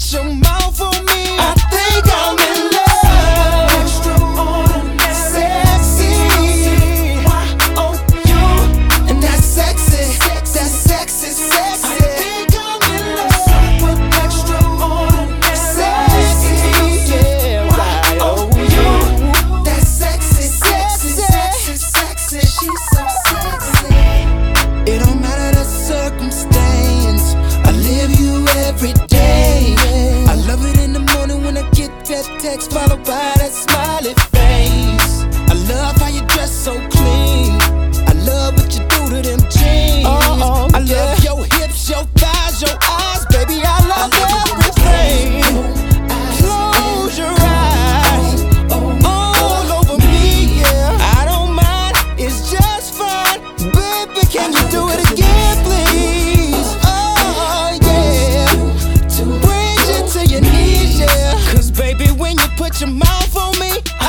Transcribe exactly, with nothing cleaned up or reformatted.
put your mouth on me, I think I'm in love. Extraordinary, sexy. Why on you? And that's sexy, that's sexy, sexy. I think I'm in love. Super extraordinary, sexy. Yeah, why on you? That's sexy, sexy, sexy, sexy. She's so sexy. It don't matter the circumstance, I live you every day. I love it in the morning when I get that text followed by that smiley face. I love how you dress so clean, I love what you do to them jeans. Uh-oh, I yeah. love your hips, your thighs, your eyes, baby, I love, I love everything. Close your eyes, all over me, yeah. I don't mind, it's just fun. Baby, can you do it again, please? Oh, yeah. Bring you to your knees, yeah. Cause baby, when you put your mouth on me,